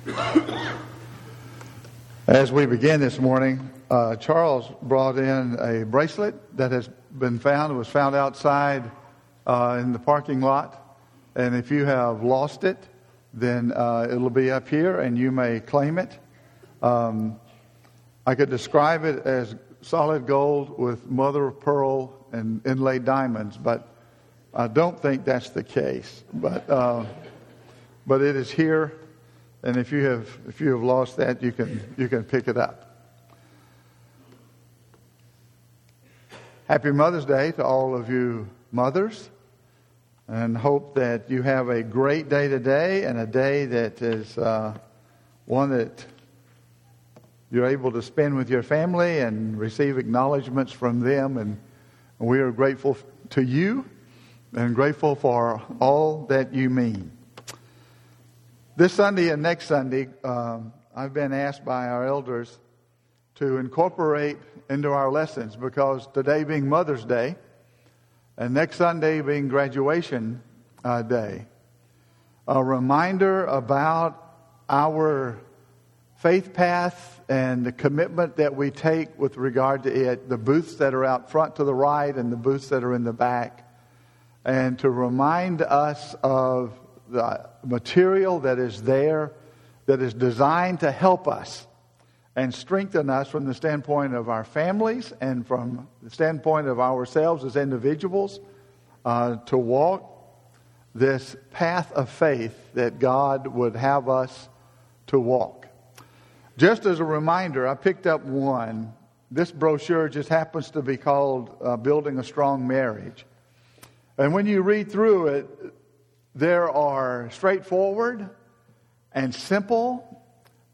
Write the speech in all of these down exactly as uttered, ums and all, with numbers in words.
As we begin this morning, uh, Charles brought in a bracelet that has been found. It was found outside uh, in the parking lot. And if you have lost it, then uh, it'll be up here and you may claim it. Um, I could describe it as solid gold with mother of pearl and inlaid diamonds, but I don't think that's the case. But uh, but it is here. And if you have if you have lost that, you can you can pick it up. Happy Mother's Day to all of you mothers, and hope that you have a great day today, and a day that is uh, one that you're able to spend with your family and receive acknowledgments from them. And we are grateful to you and grateful for all that you mean. This Sunday and next Sunday, um, I've been asked by our elders to incorporate into our lessons, because today being Mother's Day and next Sunday being graduation uh, day, a reminder about our faith path and the commitment that we take with regard to it, the booths that are out front to the right and the booths that are in the back, and to remind us of the material that is there that is designed to help us and strengthen us from the standpoint of our families and from the standpoint of ourselves as individuals uh, to walk this path of faith that God would have us to walk. Just as a reminder, I picked up one. This brochure just happens to be called uh, Building a Strong Marriage. And when you read through it, there are straightforward and simple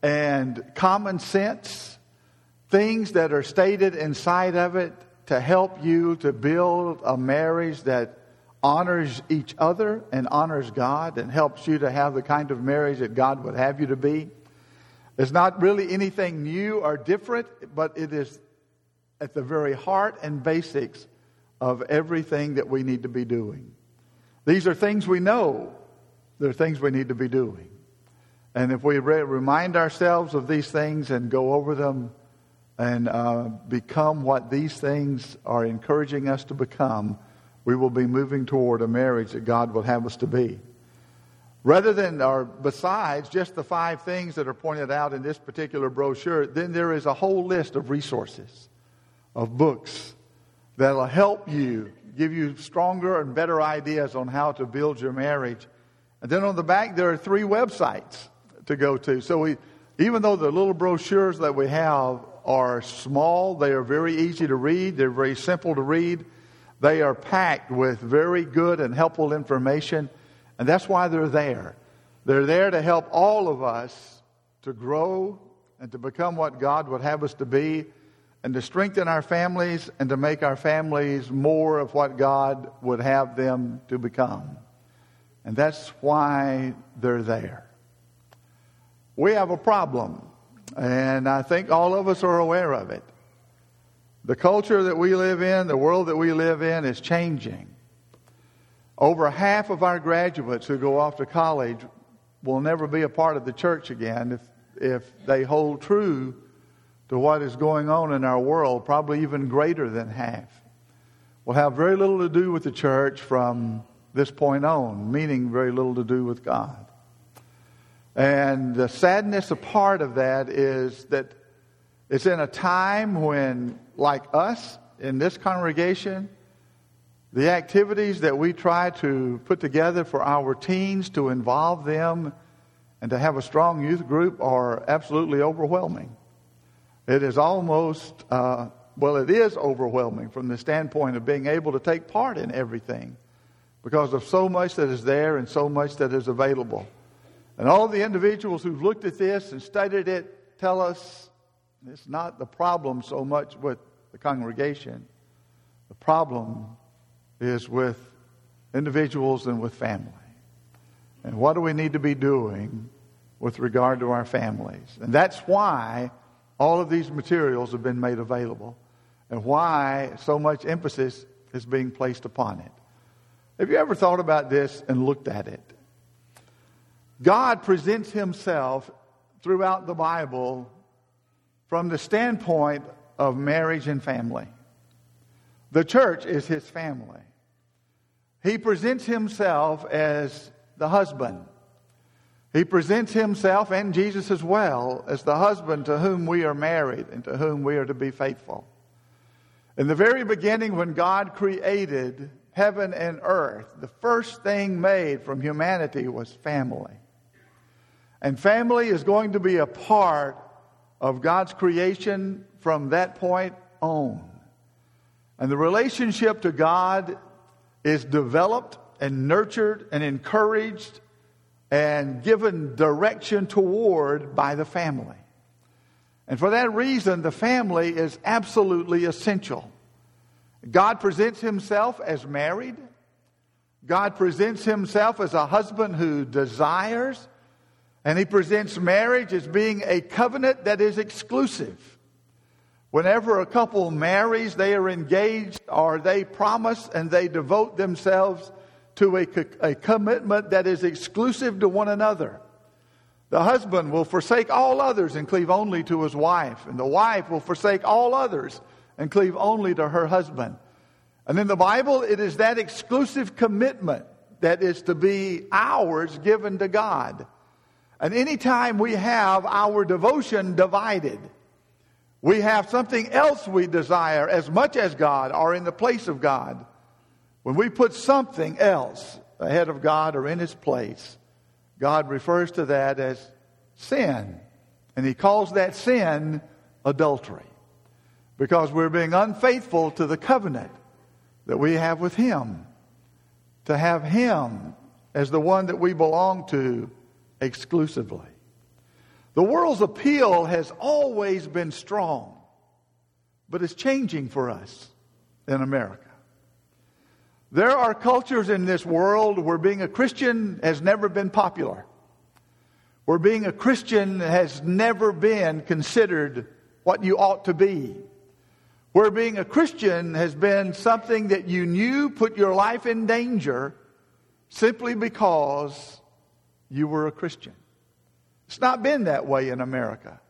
and common sense things that are stated inside of it to help you to build a marriage that honors each other and honors God and helps you to have the kind of marriage that God would have you to be. It's not really anything new or different, but it is at the very heart and basics of everything that we need to be doing. These are things we know. They're things we need to be doing. And if we re- remind ourselves of these things and go over them and uh, become what these things are encouraging us to become, we will be moving toward a marriage that God will have us to be. Rather than, or besides just the five things that are pointed out in this particular brochure, then there is a whole list of resources, of books that will help you, give you stronger and better ideas on how to build your marriage. And then on the back, there are three websites to go to. So we, even though the little brochures that we have are small, they are very easy to read, they're very simple to read, they are packed with very good and helpful information, and that's why they're there. They're there to help all of us to grow and to become what God would have us to be, and to strengthen our families and to make our families more of what God would have them to become. And that's why they're there. We have a problem, and I think all of us are aware of it. The culture that we live in, the world that we live in, is changing. Over half of our graduates who go off to college will never be a part of the church again if, if they hold true to what is going on in our world. Probably even greater than half will have very little to do with the church from this point on, meaning very little to do with God. And the sadness, a part of that is that it's in a time when, like us in this congregation, the activities that we try to put together for our teens to involve them and to have a strong youth group are absolutely overwhelming. It is almost, uh, well, it is overwhelming from the standpoint of being able to take part in everything because of so much that is there and so much that is available. And all the individuals who've looked at this and studied it tell us it's not the problem so much with the congregation. The problem is with individuals and with family. And what do we need to be doing with regard to our families? And that's why all of these materials have been made available and why so much emphasis is being placed upon it. Have you ever thought about this and looked at it? God presents himself throughout the Bible from the standpoint of marriage and family. The church is his family. He presents himself as the husband. He presents himself, and Jesus as well, as the husband to whom we are married and to whom we are to be faithful. In the very beginning, when God created heaven and earth, the first thing made from humanity was family. And family is going to be a part of God's creation from that point on. And the relationship to God is developed and nurtured and encouraged and given direction toward by the family. And for that reason, the family is absolutely essential. God presents himself as married. God presents himself as a husband who desires. And he presents marriage as being a covenant that is exclusive. Whenever a couple marries, they are engaged or they promise and they devote themselves to a, a commitment that is exclusive to one another. The husband will forsake all others and cleave only to his wife. And the wife will forsake all others and cleave only to her husband. And in the Bible, it is that exclusive commitment that is to be ours given to God. And anytime we have our devotion divided, we have something else we desire as much as God or in the place of God. When we put something else ahead of God or in his place, God refers to that as sin. And he calls that sin adultery. Because we're being unfaithful to the covenant that we have with him. To have him as the one that we belong to exclusively. The world's appeal has always been strong, but it's changing for us in America. There are cultures in this world where being a Christian has never been popular, where being a Christian has never been considered what you ought to be, where being a Christian has been something that you knew put your life in danger simply because you were a Christian. It's not been that way in America,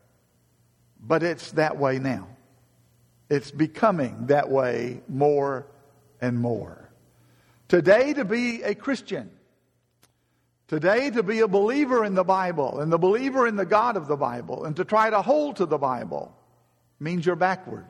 but it's that way now. It's becoming that way more and more. Today, to be a Christian, today to be a believer in the Bible and the believer in the God of the Bible and to try to hold to the Bible means you're backward.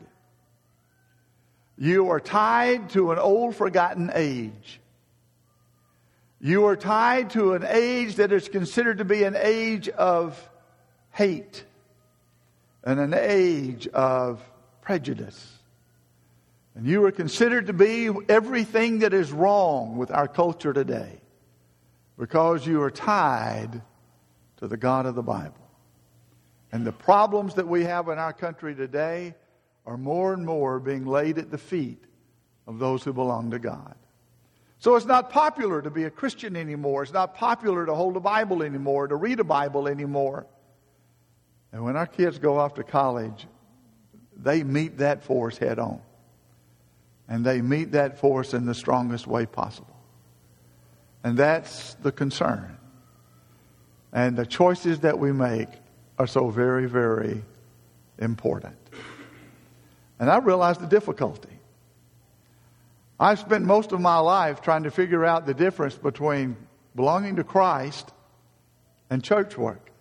You are tied to an old forgotten age. You are tied to an age that is considered to be an age of hate and an age of prejudice. And you are considered to be everything that is wrong with our culture today because you are tied to the God of the Bible. And the problems that we have in our country today are more and more being laid at the feet of those who belong to God. So it's not popular to be a Christian anymore. It's not popular to hold a Bible anymore, to read a Bible anymore. And when our kids go off to college, they meet that force head on. And they meet that force in the strongest way possible. And that's the concern. And the choices that we make are so very, very important. And I realize the difficulty. I've spent most of my life trying to figure out the difference between belonging to Christ and church work.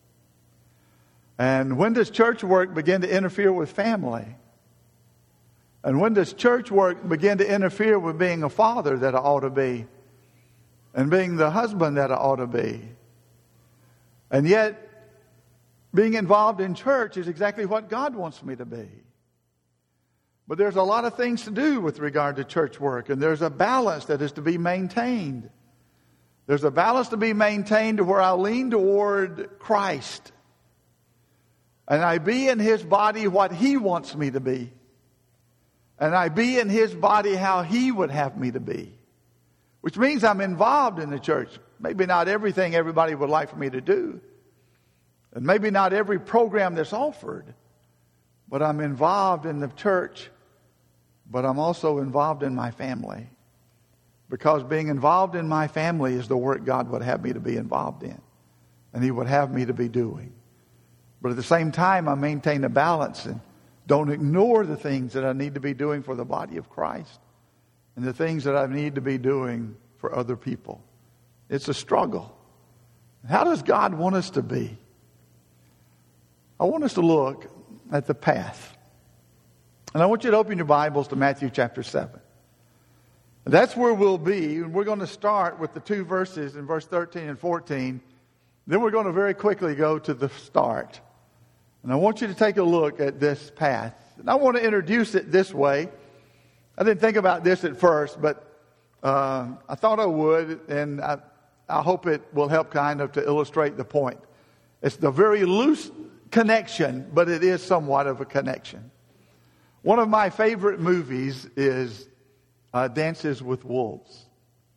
And when does church work begin to interfere with family? And when does church work begin to interfere with being a father that I ought to be? And being the husband that I ought to be? And yet, being involved in church is exactly what God wants me to be. But there's a lot of things to do with regard to church work, and there's a balance that is to be maintained. There's a balance to be maintained to where I lean toward Christ, and I be in his body what he wants me to be, and I be in his body how he would have me to be, which means I'm involved in the church. Maybe not everything everybody would like for me to do, and maybe not every program that's offered, but I'm involved in the church. But I'm also involved in my family. Because being involved in my family is the work God would have me to be involved in. And he would have me to be doing. But at the same time, I maintain a balance and don't ignore the things that I need to be doing for the body of Christ and the things that I need to be doing for other people. It's a struggle. How does God want us to be? I want us to look at the path. And I want you to open your Bibles to Matthew chapter seven. That's where we'll be. And we're going to start with the two verses in verse thirteen and fourteen. Then we're going to very quickly go to the start. And I want you to take a look at this path. And I want to introduce it this way. I didn't think about this at first, but uh, I thought I would. And I, I hope it will help kind of to illustrate the point. It's the very loose connection, but it is somewhat of a connection. One of my favorite movies is uh, Dances with Wolves.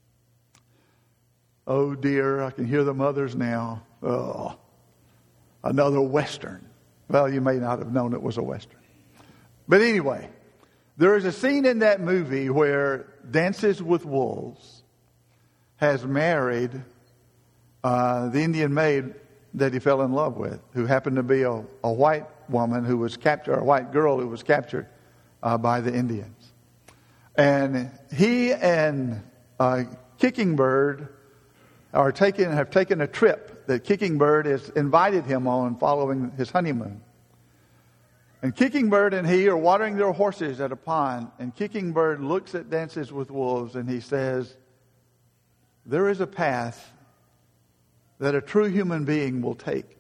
Oh dear, I can hear the mothers now. Oh, another Western. Well, you may not have known it was a Western. But anyway, there is a scene in that movie where Dances with Wolves has married uh, the Indian maid that he fell in love with, who happened to be a, a white woman who was captured, or a white girl who was captured uh, by the Indians. And he and uh, Kicking Bird are taking, have taken a trip that Kicking Bird has invited him on following his honeymoon. And Kicking Bird and he are watering their horses at a pond. And Kicking Bird looks at Dances with Wolves and he says, there is a path that a true human being will take.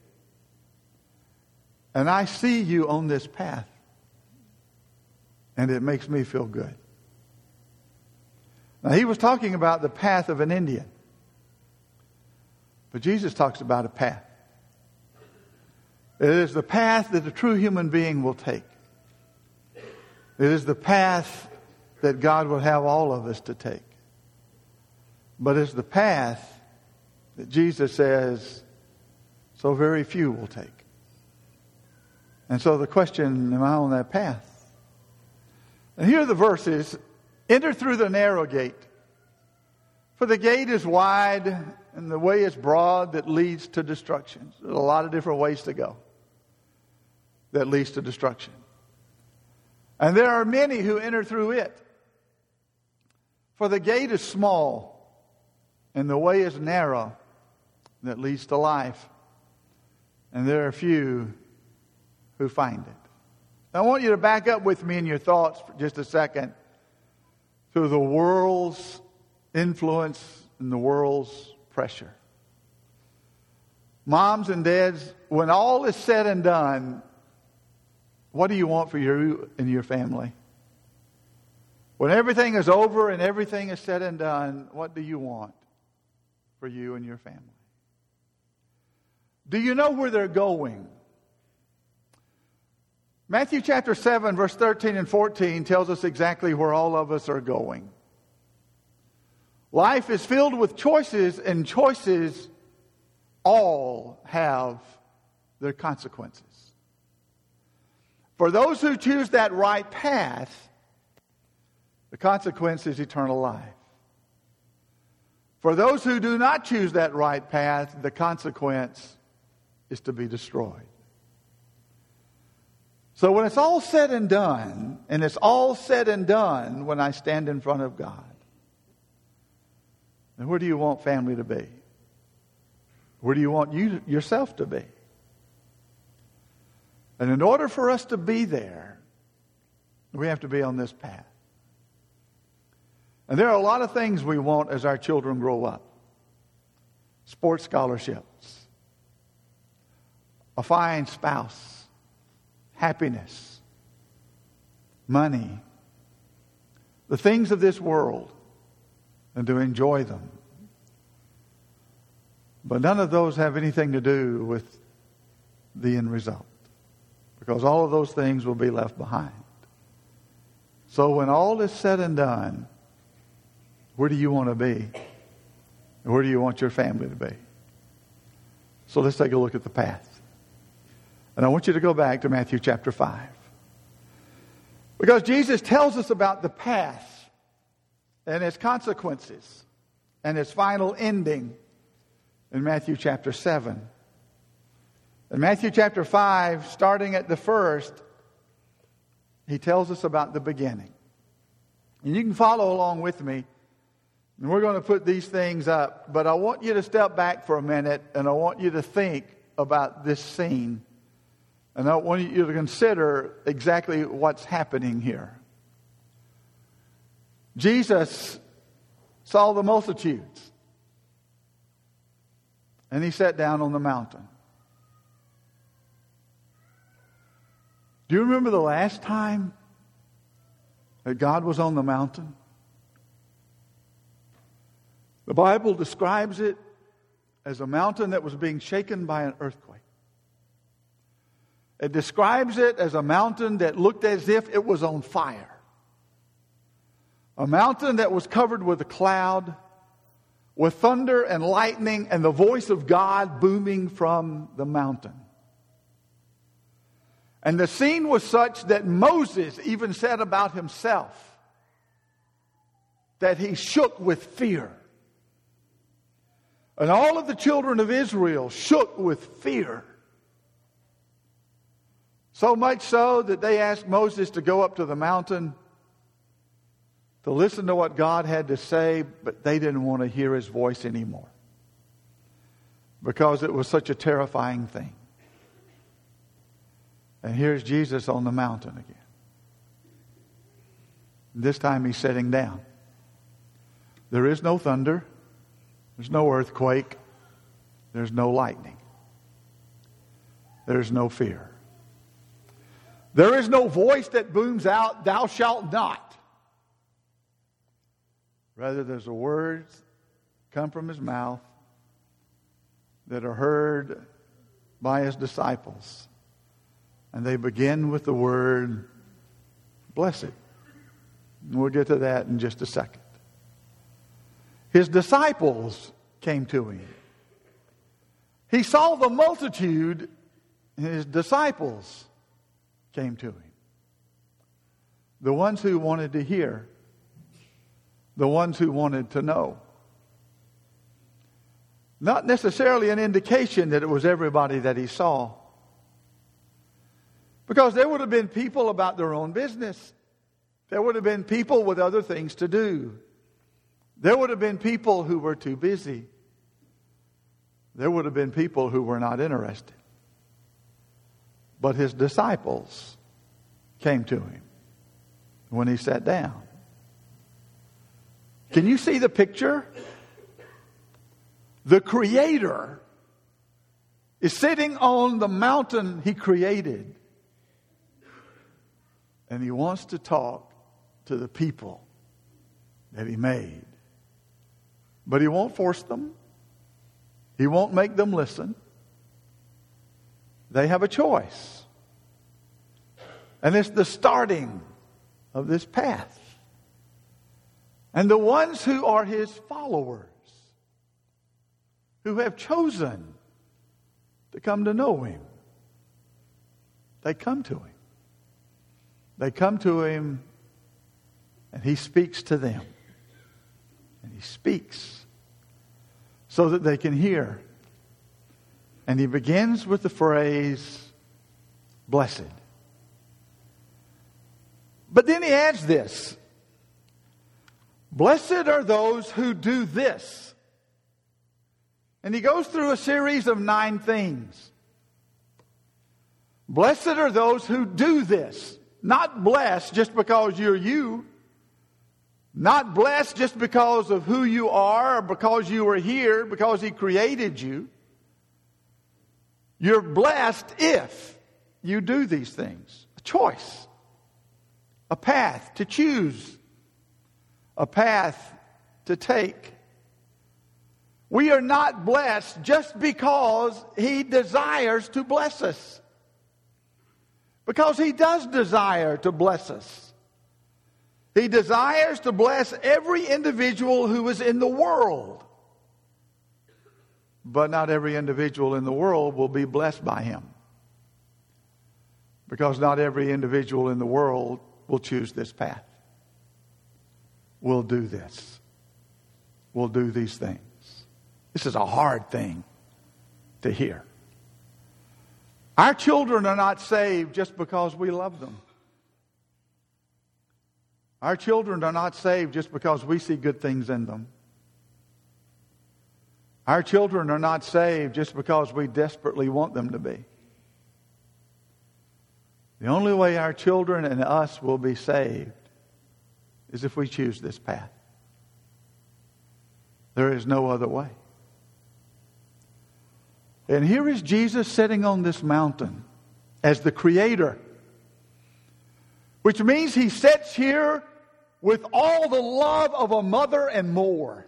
And I see you on this path. And it makes me feel good. Now, he was talking about the path of an Indian. But Jesus talks about a path. It is the path that a true human being will take. It is the path that God will have all of us to take. But it's the path that Jesus says so very few will take. And so the question, am I on that path? And here are the verses. Enter through the narrow gate. For the gate is wide and the way is broad that leads to destruction. There's a lot of different ways to go that leads to destruction. And there are many who enter through it. For the gate is small and the way is narrow that leads to life. And there are few who find it. Now, I want you to back up with me in your thoughts for just a second to the world's influence and the world's pressure. Moms and dads, when all is said and done, what do you want for you and your family? When everything is over and everything is said and done, what do you want for you and your family? Do you know where they're going? Matthew chapter seven, verse thirteen and fourteen tells us exactly where all of us are going. Life is filled with choices, and choices all have their consequences. For those who choose that right path, the consequence is eternal life. For those who do not choose that right path, the consequence is to be destroyed. So when it's all said and done, and it's all said and done when I stand in front of God, then where do you want family to be? Where do you want you yourself to be? And in order for us to be there, we have to be on this path. And there are a lot of things we want as our children grow up. Sports scholarships, a fine spouse, happiness, money, the things of this world, and to enjoy them. But none of those have anything to do with the end result, because all of those things will be left behind. So when all is said and done, where do you want to be? And where do you want your family to be? So let's take a look at the path. And I want you to go back to Matthew chapter five. Because Jesus tells us about the path and its consequences and its final ending in Matthew chapter seven. In Matthew chapter five, starting at the first, he tells us about the beginning. And you can follow along with me. And we're going to put these things up. But I want you to step back for a minute, and I want you to think about this scene. And I want you to consider exactly what's happening here. Jesus saw the multitudes, and he sat down on the mountain. Do you remember the last time that God was on the mountain? The Bible describes it as a mountain that was being shaken by an earthquake. It describes it as a mountain that looked as if it was on fire. A mountain that was covered with a cloud, with thunder and lightning and the voice of God booming from the mountain. And the scene was such that Moses even said about himself that he shook with fear. And all of the children of Israel shook with fear. So much so that they asked Moses to go up to the mountain to listen to what God had to say, but they didn't want to hear his voice anymore because it was such a terrifying thing. And here's Jesus on the mountain again. This time he's sitting down. There is no thunder. There's no earthquake. There's no lightning. There's no fear. There is no voice that booms out, "Thou shalt not." Rather, there's a words come from his mouth that are heard by his disciples. And they begin with the word, "Blessed." And we'll get to that in just a second. His disciples came to him. He saw the multitude, and his disciples came to him. The ones who wanted to hear. The ones who wanted to know. Not necessarily an indication that it was everybody that he saw. Because there would have been people about their own business. There would have been people with other things to do. There would have been people who were too busy. There would have been people who were not interested. But his disciples came to him when he sat down. Can you see the picture? The Creator is sitting on the mountain he created. And he wants to talk to the people that he made. But he won't force them. He won't make them listen. They have a choice. And it's the starting of this path. And the ones who are his followers, who have chosen to come to know him, they come to him. They come to him, and he speaks to them. And he speaks so that they can hear. And he begins with the phrase, "Blessed." But then he adds this, "Blessed are those who do this." And he goes through a series of nine things. Blessed are those who do this. Not blessed just because you're you. Not blessed just because of who you are or because you were here, because he created you. You're blessed if you do these things. A choice. A path to choose. A path to take. We are not blessed just because he desires to bless us. Because he does desire to bless us. He desires to bless every individual who is in the world. But not every individual in the world will be blessed by him. Because not every individual in the world will choose this path. Will do this. Will do these things. This is a hard thing to hear. Our children are not saved just because we love them. Our children are not saved just because we see good things in them. Our children are not saved just because we desperately want them to be. The only way our children and us will be saved is if we choose this path. There is no other way. And here is Jesus sitting on this mountain as the Creator, which means He sits here with all the love of a mother and more.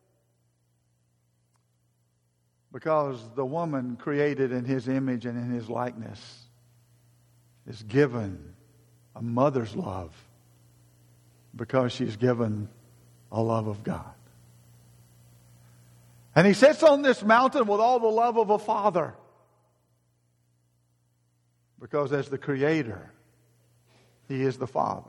Because the woman created in His image and in His likeness is given a mother's love because she's given a love of God. And He sits on this mountain with all the love of a father because as the Creator, He is the Father.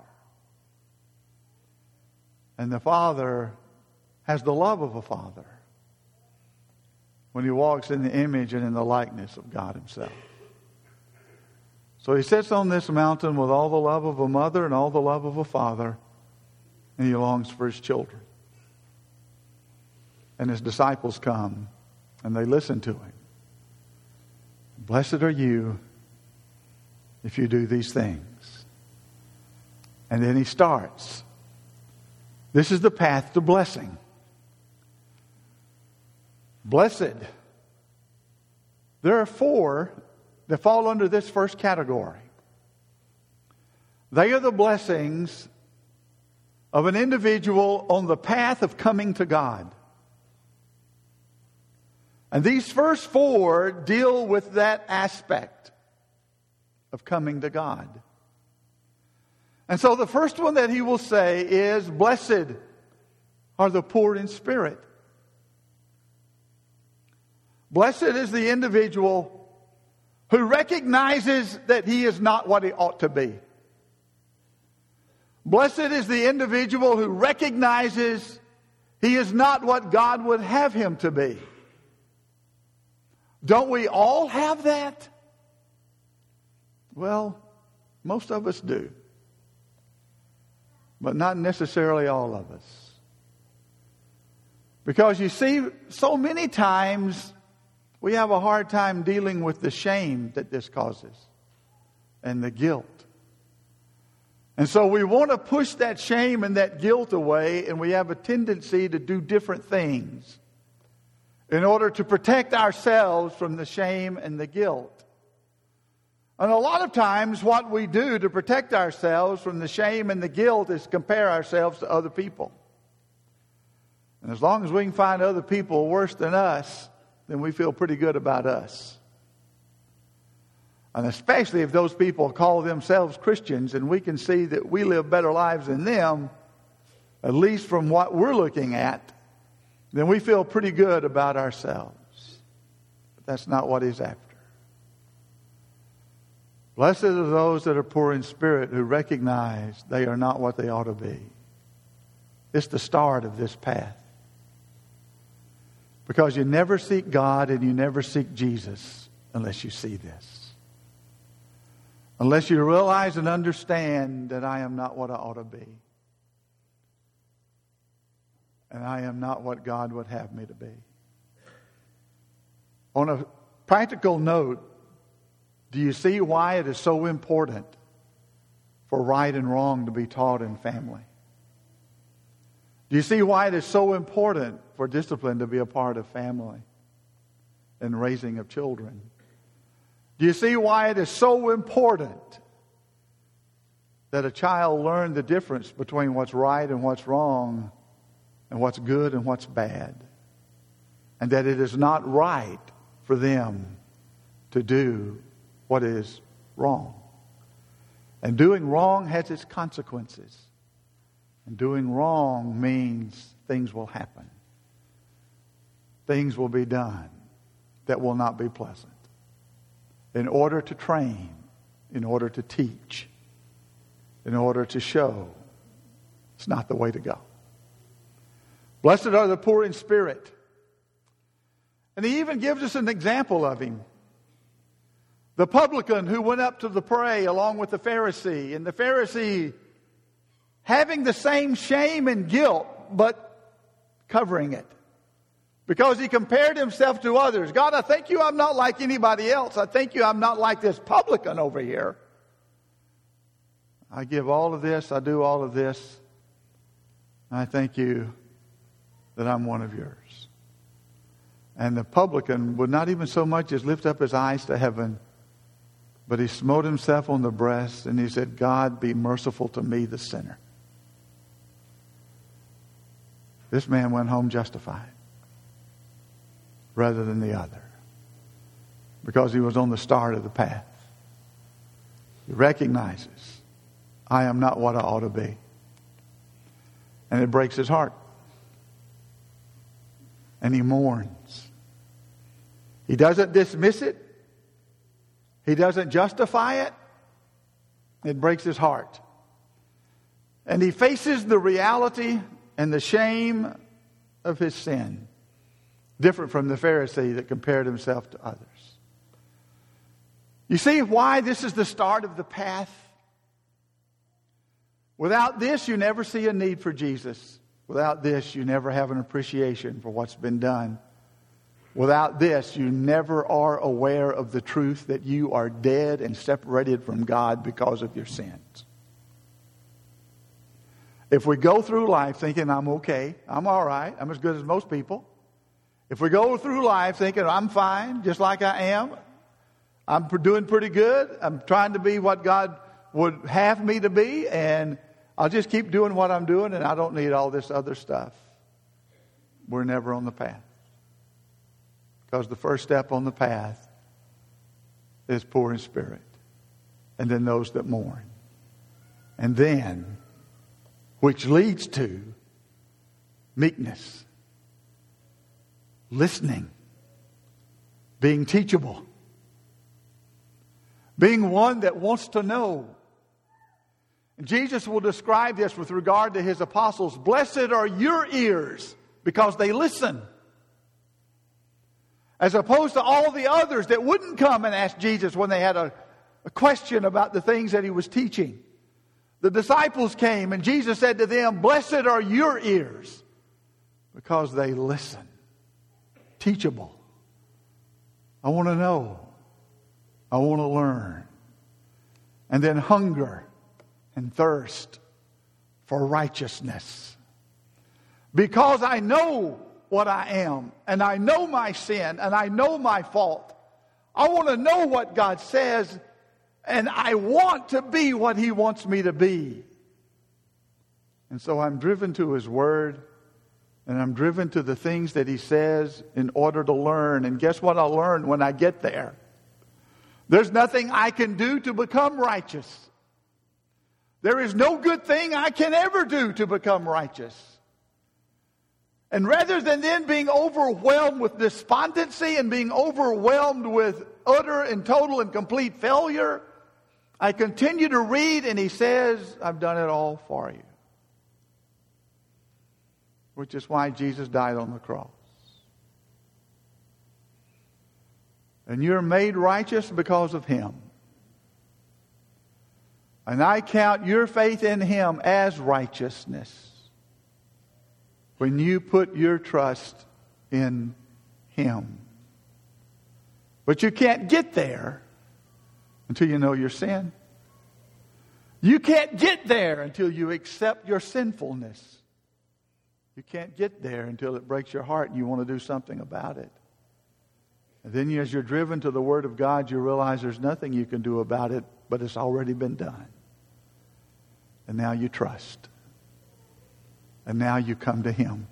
And the Father has the love of a father when He walks in the image and in the likeness of God Himself. So He sits on this mountain with all the love of a mother and all the love of a father, and He longs for His children. And His disciples come and they listen to Him. Blessed are you if you do these things. And then He starts. This is the path to blessing. Blessed. There are four that fall under this first category. They are the blessings of an individual on the path of coming to God. And these first four deal with that aspect of coming to God. And so the first one that He will say is, blessed are the poor in spirit. Blessed is the individual who recognizes that he is not what he ought to be. Blessed is the individual who recognizes he is not what God would have him to be. Don't we all have that? Well, most of us do. But not necessarily all of us. Because you see, so many times we have a hard time dealing with the shame that this causes and the guilt. And so we want to push that shame and that guilt away, and we have a tendency to do different things in order to protect ourselves from the shame and the guilt. And a lot of times what we do to protect ourselves from the shame and the guilt is compare ourselves to other people. And as long as we can find other people worse than us, then we feel pretty good about us. And especially if those people call themselves Christians and we can see that we live better lives than them, at least from what we're looking at, then we feel pretty good about ourselves. But that's not what He's after. Blessed are those that are poor in spirit who recognize they are not what they ought to be. It's the start of this path. Because you never seek God and you never seek Jesus unless you see this. Unless you realize and understand that I am not what I ought to be. And I am not what God would have me to be. On a practical note, do you see why it is so important for right and wrong to be taught in family? Do you see why it is so important for discipline to be a part of family and raising of children? Do you see why it is so important that a child learn the difference between what's right and what's wrong and what's good and what's bad? And that it is not right for them to do what is wrong. And doing wrong has its consequences. And doing wrong means things will happen. Things will be done that will not be pleasant. In order to train, in order to teach, in order to show, it's not the way to go. Blessed are the poor in spirit. And He even gives us an example of Him. The publican who went up to the pray along with the Pharisee, and the Pharisee having the same shame and guilt, but covering it. Because he compared himself to others. God, I thank you I'm not like anybody else. I thank you I'm not like this publican over here. I give all of this, I do all of this. I thank you that I'm one of yours. And the publican would not even so much as lift up his eyes to heaven, but he smote himself on the breast and he said, God, be merciful to me, the sinner. This man went home justified rather than the other, because he was on the start of the path. He recognizes, I am not what I ought to be. And it breaks his heart. And he mourns. He doesn't dismiss it. He doesn't justify it. It breaks his heart. And he faces the reality and the shame of his sin. Different from the Pharisee that compared himself to others. You see why this is the start of the path? Without this, you never see a need for Jesus. Without this, you never have an appreciation for what's been done. Without this, you never are aware of the truth that you are dead and separated from God because of your sins. If we go through life thinking, I'm okay, I'm all right, I'm as good as most people. If we go through life thinking, I'm fine, just like I am, I'm doing pretty good, I'm trying to be what God would have me to be, and I'll just keep doing what I'm doing, and I don't need all this other stuff, we're never on the path. Because the first step on the path is poor in spirit, and then those that mourn. And then, which leads to meekness, listening, being teachable, being one that wants to know. And Jesus will describe this with regard to his apostles. Blessed are your ears because they listen. As opposed to all the others that wouldn't come and ask Jesus when they had a, a question about the things that he was teaching. The disciples came and Jesus said to them, blessed are your ears because they listen. Teachable. I want to know. I want to learn. And then hunger and thirst for righteousness. Because I know what I am, and I know my sin, and I know my fault. I want to know what God says, and I want to be what he wants me to be. And so I'm driven to his word, and I'm driven to the things that he says in order to learn. And guess what I'll learn when I get there? There's nothing I can do to become righteous. There is no good thing I can ever do to become righteous. And rather than then being overwhelmed with despondency and being overwhelmed with utter and total and complete failure, I continue to read, and he says, I've done it all for you. Which is why Jesus died on the cross. And you're made righteous because of him. And I count your faith in him as righteousness when you put your trust in him. But you can't get there until you know your sin. You can't get there until you accept your sinfulness. You can't get there until it breaks your heart and you want to do something about it. And then as you're driven to the Word of God, you realize there's nothing you can do about it, but it's already been done. And now you trust. And now you come to him.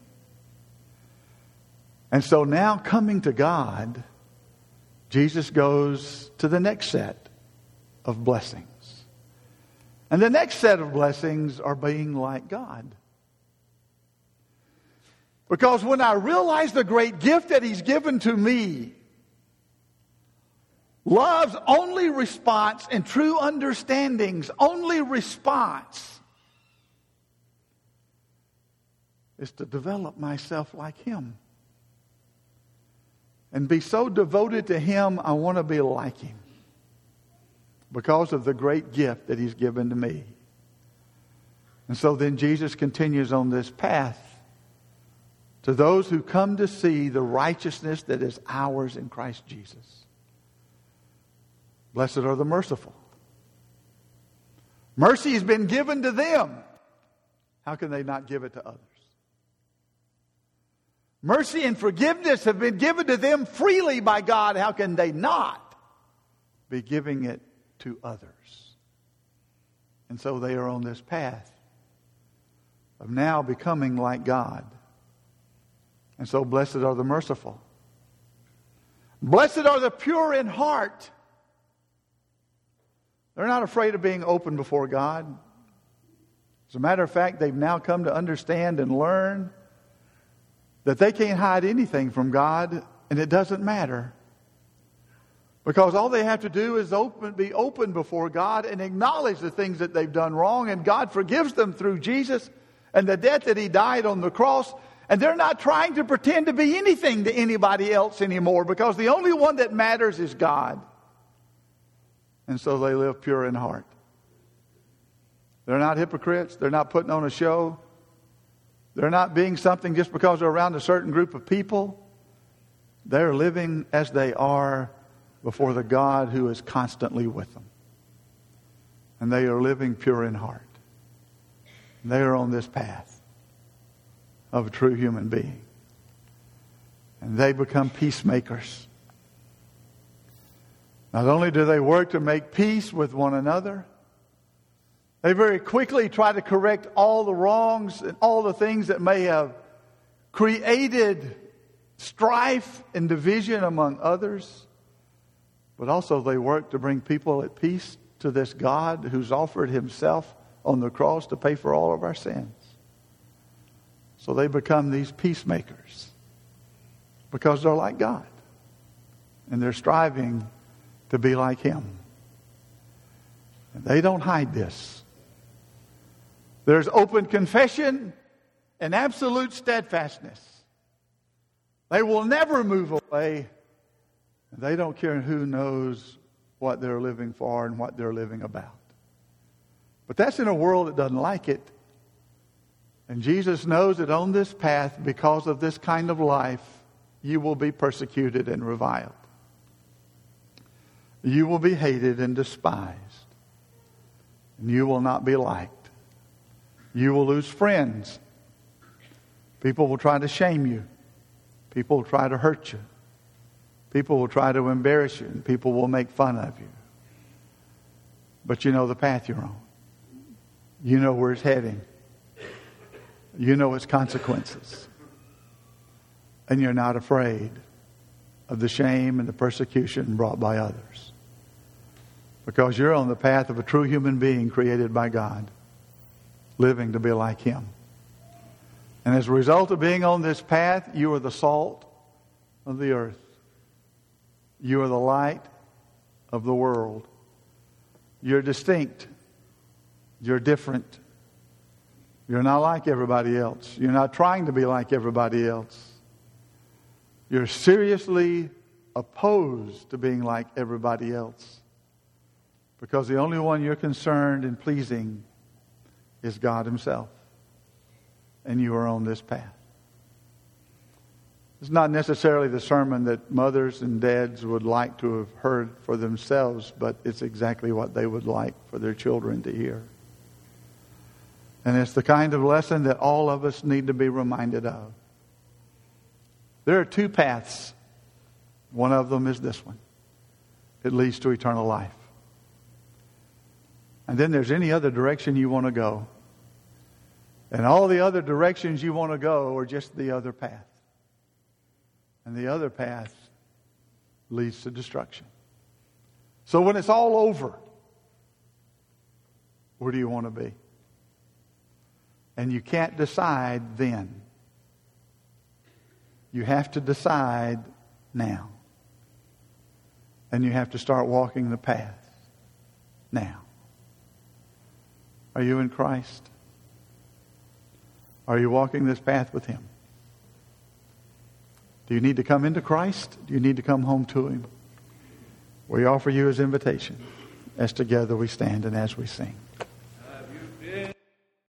And so now coming to God, Jesus goes to the next set of blessings. And the next set of blessings are being like God. Because when I realize the great gift that he's given to me, love's only response and true understanding's only response is to develop myself like him. And be so devoted to him, I want to be like him. because of the great gift that He's given to me. And so then Jesus continues on this path to those who come to see the righteousness that is ours in Christ Jesus. Blessed are the merciful. Mercy has been given to them. How can they not give it to others? Mercy and forgiveness have been given to them freely by God. How can they not be giving it to others? And so they are on this path of now becoming like God. And so blessed are the merciful. Blessed are the pure in heart. They're not afraid of being open before God. As a matter of fact, they've now come to understand and learn that they can't hide anything from God, and it doesn't matter. Because all they have to do is open, be open before God and acknowledge the things that they've done wrong, and God forgives them through Jesus and the death that He died on the cross. And they're not trying to pretend to be anything to anybody else anymore, because the only one that matters is God. And so they live pure in heart. They're not hypocrites. They're not putting on a show. They're not being something just because they're around a certain group of people. They're living as they are before the God who is constantly with them. And they are living pure in heart. And they are on this path of a true human being. And they become peacemakers. Not only do they work to make peace with one another, they very quickly try to correct all the wrongs and all the things that may have created strife and division among others. But also they work to bring people at peace to this God who's offered Himself on the cross to pay for all of our sins. So they become these peacemakers because they're like God. And they're striving to be like Him. And they don't hide this. There's open confession and absolute steadfastness. They will never move away. And they don't care who knows what they're living for and what they're living about. But that's in a world that doesn't like it. And Jesus knows that on this path, because of this kind of life, you will be persecuted and reviled. You will be hated and despised. And you will not be liked. You will lose friends. People will try to shame you. People will try to hurt you. People will try to embarrass you. And people will make fun of you. But you know the path you're on. You know where it's heading. You know its consequences. And you're not afraid of the shame and the persecution brought by others. Because you're on the path of a true human being created by God, living to be like Him. And as a result of being on this path, you are the salt of the earth. You are the light of the world. You're distinct. You're different. You're not like everybody else. You're not trying to be like everybody else. You're seriously opposed to being like everybody else. Because the only one you're concerned in pleasing is God Himself. And you are on this path. It's not necessarily the sermon that mothers and dads would like to have heard for themselves, but it's exactly what they would like for their children to hear. And it's the kind of lesson that all of us need to be reminded of. There are two paths. One of them is this one. It leads to eternal life. And then there's any other direction you want to go. And all the other directions you want to go are just the other path. And the other path leads to destruction. So when it's all over, where do you want to be? And you can't decide then. You have to decide now. And you have to start walking the path now. Are you in Christ? Are you walking this path with Him? Do you need to come into Christ? Do you need to come home to Him? We offer you His invitation. as together we stand and as we sing.